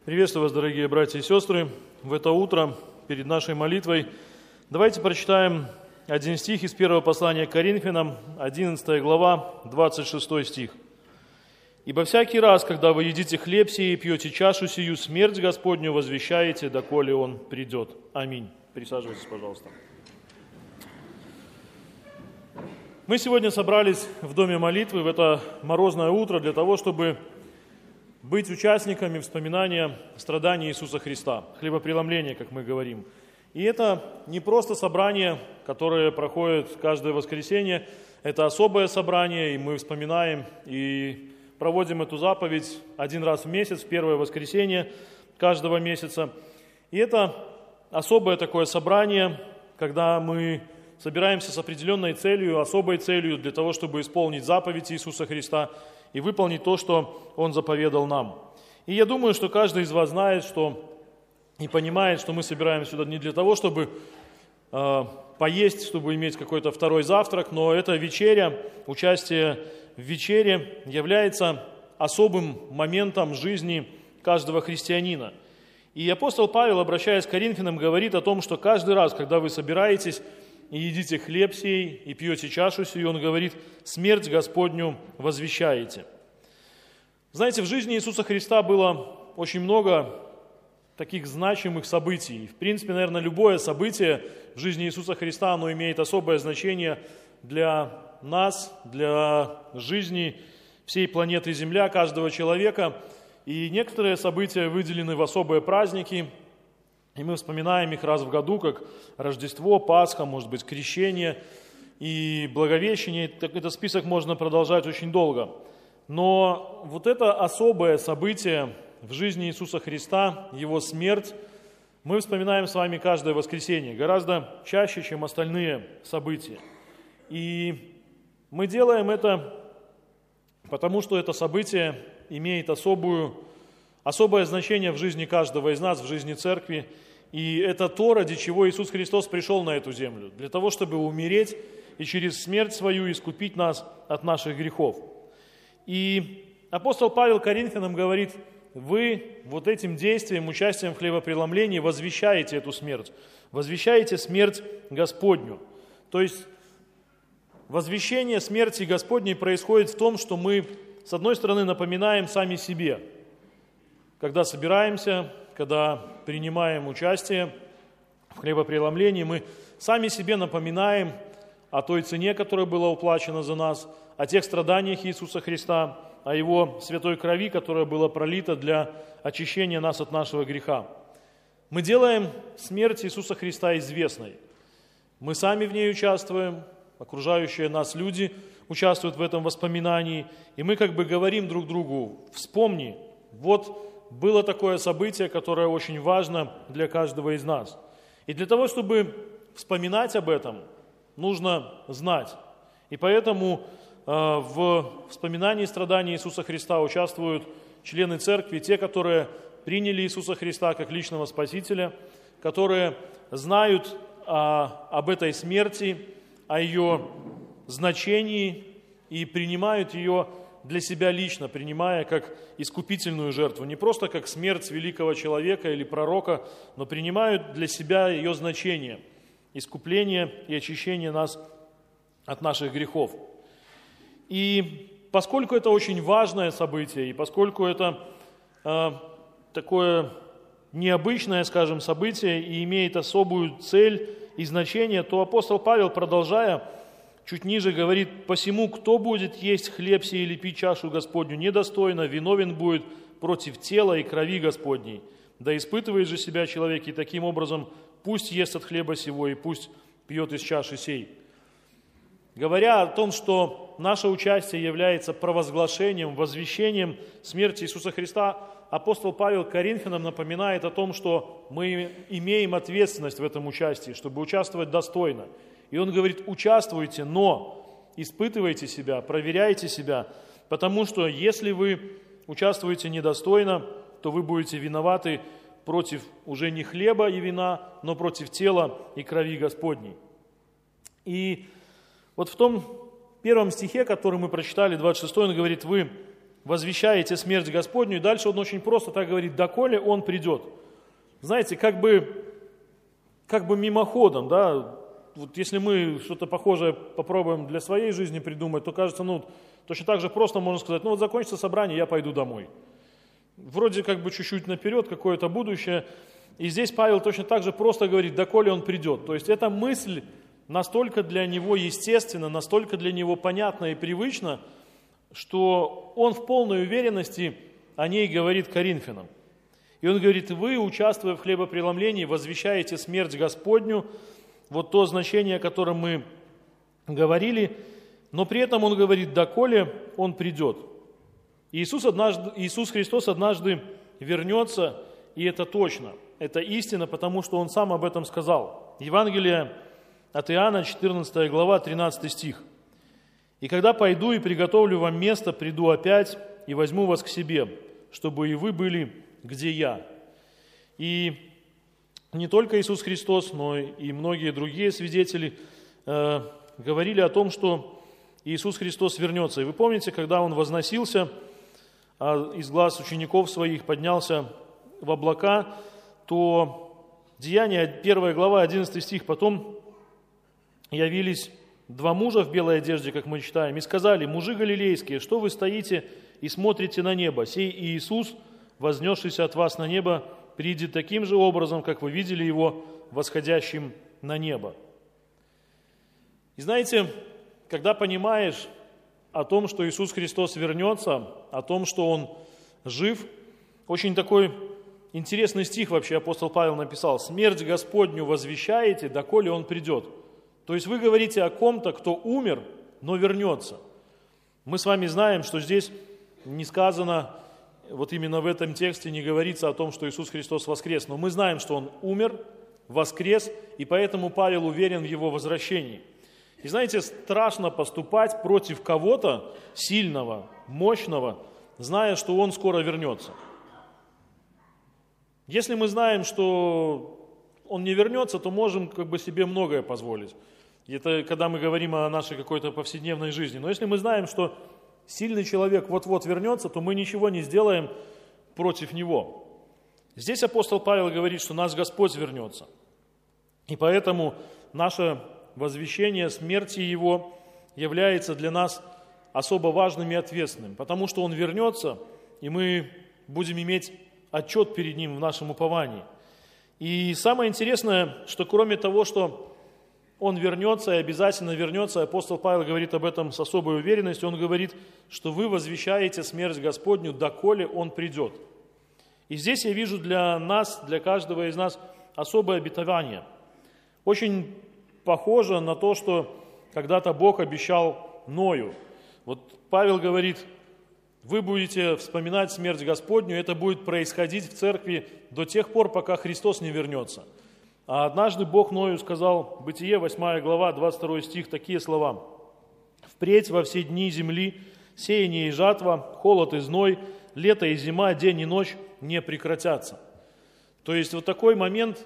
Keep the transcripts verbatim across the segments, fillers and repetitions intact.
Приветствую вас, дорогие братья и сестры. В это утро, перед нашей молитвой, давайте прочитаем один стих из первого послания к Коринфянам, одиннадцатая глава, двадцать шестой стих. «Ибо всякий раз, когда вы едите хлеб сей и пьете чашу сию, смерть Господню возвещаете, доколе Он придет». Аминь. Присаживайтесь, пожалуйста. Мы сегодня собрались в доме молитвы в это морозное утро для того, чтобы быть участниками вспоминания страданий Иисуса Христа, хлебопреломления, как мы говорим. И это не просто собрание, которое проходит каждое воскресенье, это особое собрание, и мы вспоминаем и проводим эту заповедь один раз в месяц, в первое воскресенье каждого месяца. И это особое такое собрание, когда мы собираемся с определенной целью, особой целью для того, чтобы исполнить заповедь Иисуса Христа и выполнить то, что Он заповедал нам. И я думаю, что каждый из вас знает, что и понимает, что мы собираемся сюда не для того, чтобы э, поесть, чтобы иметь какой-то второй завтрак, но эта вечеря, участие в вечере является особым моментом жизни каждого христианина. И апостол Павел, обращаясь к Коринфянам, говорит о том, что каждый раз, когда вы собираетесь и едите хлеб сей, и пьете чашу сию, он говорит, смерть Господню возвещаете. Знаете, в жизни Иисуса Христа было очень много таких значимых событий. В принципе, наверное, любое событие в жизни Иисуса Христа, оно имеет особое значение для нас, для жизни всей планеты Земля, каждого человека. И некоторые события выделены в особые праздники, и мы вспоминаем их раз в году, как Рождество, Пасха, может быть, Крещение и Благовещение. Этот список можно продолжать очень долго. Но вот это особое событие в жизни Иисуса Христа, Его смерть, мы вспоминаем с вами каждое воскресенье, гораздо чаще, чем остальные события. И мы делаем это потому, что это событие имеет особую, особое значение в жизни каждого из нас, в жизни церкви. И это то, ради чего Иисус Христос пришел на эту землю, для того, чтобы умереть и через смерть свою искупить нас от наших грехов. И апостол Павел Коринфянам говорит, вы вот этим действием, участием в хлебопреломлении возвещаете эту смерть, возвещаете смерть Господню. То есть возвещение смерти Господней происходит в том, что мы, с одной стороны, напоминаем сами себе, когда собираемся, когда принимаем участие в хлебопреломлении, мы сами себе напоминаем о той цене, которая была уплачена за нас, о тех страданиях Иисуса Христа, о Его святой крови, которая была пролита для очищения нас от нашего греха. Мы делаем смерть Иисуса Христа известной. Мы сами в ней участвуем, окружающие нас люди участвуют в этом воспоминании, и мы как бы говорим друг другу, вспомни, вот было такое событие, которое очень важно для каждого из нас. И для того, чтобы вспоминать об этом, нужно знать. И поэтому э, в вспоминании страданий Иисуса Христа участвуют члены церкви, те, которые приняли Иисуса Христа как личного Спасителя, которые знают о, об этой смерти, о ее значении и принимают ее для себя лично, принимая как искупительную жертву, не просто как смерть великого человека или пророка, но принимают для себя ее значение, искупление и очищение нас от наших грехов. И поскольку это очень важное событие, и поскольку это э, такое необычное, скажем, событие и имеет особую цель и значение, то апостол Павел, продолжая, чуть ниже говорит, «Посему, кто будет есть хлеб сей или пить чашу Господню недостойно, виновен будет против тела и крови Господней. Да испытывает же себя человек, и таким образом пусть ест от хлеба сего, и пусть пьет из чаши сей». Говоря о том, что наше участие является провозглашением, возвещением смерти Иисуса Христа, апостол Павел Коринфянам напоминает о том, что мы имеем ответственность в этом участии, чтобы участвовать достойно. И он говорит, участвуйте, но испытывайте себя, проверяйте себя, потому что если вы участвуете недостойно, то вы будете виноваты против уже не хлеба и вина, но против тела и крови Господней. И вот в том первом стихе, который мы прочитали, двадцать шестой, он говорит, вы возвещаете смерть Господню. И дальше он очень просто так говорит: доколе он придет. Знаете, как бы, как бы мимоходом, да, вот если мы что-то похожее попробуем для своей жизни придумать, то кажется, ну, точно так же просто можно сказать: ну вот закончится собрание, я пойду домой. Вроде как бы чуть-чуть наперед, какое-то будущее. И здесь Павел точно так же просто говорит: доколе он придет. То есть эта мысль настолько для него естественна, настолько для него понятна и привычна, что он в полной уверенности о ней говорит Коринфянам. И он говорит: вы, участвуя в хлебопреломлении, возвещаете смерть Господню, вот то значение, о котором мы говорили, но при этом он говорит: доколе он придет. Иисус, однажды, Иисус Христос однажды вернется, и это точно, это истина, потому что Он сам об этом сказал. Евангелие от Иоанна, четырнадцатая глава, тринадцатый стих. «И когда пойду и приготовлю вам место, приду опять и возьму вас к себе, чтобы и вы были, где я». И не только Иисус Христос, но и многие другие свидетели э, говорили о том, что Иисус Христос вернется. И вы помните, когда Он возносился, а из глаз учеников Своих поднялся в облака, то Деяния, первая глава, одиннадцатый стих, потом явились два мужа в белой одежде, как мы читаем, и сказали: мужи галилейские, что вы стоите и смотрите на небо? Сей Иисус, вознесшийся от вас на небо, придет таким же образом, как вы видели Его восходящим на небо. И знаете, когда понимаешь о том, что Иисус Христос вернется, о том, что Он жив, очень такой интересный стих вообще апостол Павел написал: «Смерть Господню возвещаете, доколе Он придет». То есть вы говорите о ком-то, кто умер, но вернется. Мы с вами знаем, что здесь не сказано, вот именно в этом тексте не говорится о том, что Иисус Христос воскрес, но мы знаем, что Он умер, воскрес, и поэтому Павел уверен в Его возвращении. И знаете, страшно поступать против кого-то сильного, мощного, зная, что он скоро вернется. Если мы знаем, что он не вернется, то можем как бы себе многое позволить. Это когда мы говорим о нашей какой-то повседневной жизни. Но если мы знаем, что сильный человек вот-вот вернется, то мы ничего не сделаем против него. Здесь апостол Павел говорит, что наш Господь вернется. И поэтому наше возвещение смерти Его является для нас особо важным и ответственным, потому что Он вернется, и мы будем иметь отчет перед Ним в нашем уповании. И самое интересное, что кроме того, что Он вернется и обязательно вернется, апостол Павел говорит об этом с особой уверенностью, он говорит, что вы возвещаете смерть Господню, доколе Он придет. И здесь я вижу для нас, для каждого из нас особое обетование. Очень похоже на то, что когда-то Бог обещал Ною. Вот Павел говорит: вы будете вспоминать смерть Господню, это будет происходить в церкви до тех пор, пока Христос не вернется. А однажды Бог Ною сказал, Бытие, восьмая глава, двадцать второй стих, такие слова: «Впредь во все дни земли сеяние и жатва, холод и зной, лето и зима, день и ночь не прекратятся». То есть вот такой момент,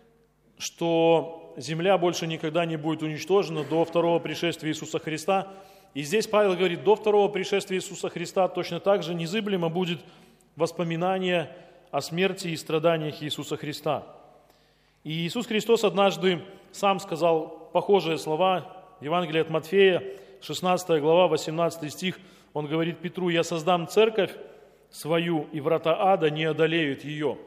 что земля больше никогда не будет уничтожена до второго пришествия Иисуса Христа. И здесь Павел говорит, до второго пришествия Иисуса Христа точно так же незыблемо будет воспоминание о смерти и страданиях Иисуса Христа. И Иисус Христос однажды сам сказал похожие слова. Евангелие от Матфея, шестнадцатая глава, восемнадцатый стих. Он говорит Петру: «Я создам церковь свою, и врата ада не одолеют ее».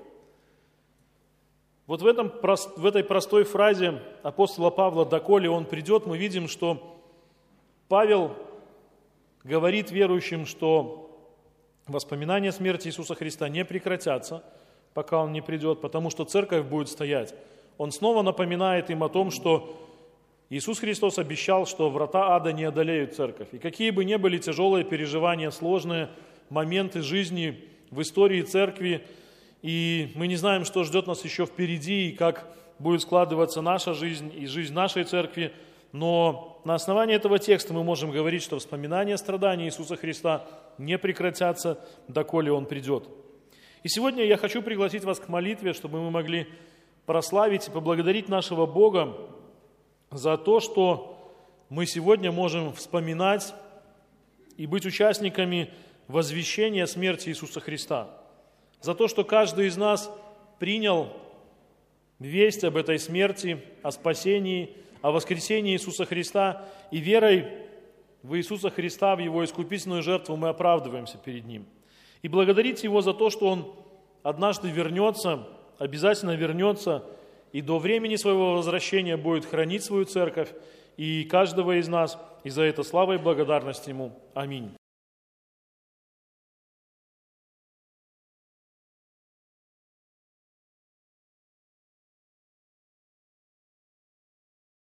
Вот в, этом, в этой простой фразе апостола Павла «доколе он придет» мы видим, что Павел говорит верующим, что воспоминания смерти Иисуса Христа не прекратятся, пока Он не придет, потому что церковь будет стоять. Он снова напоминает им о том, что Иисус Христос обещал, что врата ада не одолеют церковь. И какие бы ни были тяжелые переживания, сложные моменты жизни в истории церкви, и мы не знаем, что ждет нас еще впереди, и как будет складываться наша жизнь и жизнь нашей церкви, но на основании этого текста мы можем говорить, что воспоминания страданий Иисуса Христа не прекратятся, доколе Он придет. И сегодня я хочу пригласить вас к молитве, чтобы мы могли прославить и поблагодарить нашего Бога за то, что мы сегодня можем вспоминать и быть участниками возвещения смерти Иисуса Христа, за то, что каждый из нас принял весть об этой смерти, о спасении, о воскресении Иисуса Христа, и верой в Иисуса Христа, в Его искупительную жертву мы оправдываемся перед Ним. И благодарить Его за то, что Он однажды вернется, обязательно вернется, и до времени Своего возвращения будет хранить свою церковь и каждого из нас, и за это слава и благодарность Ему. Аминь.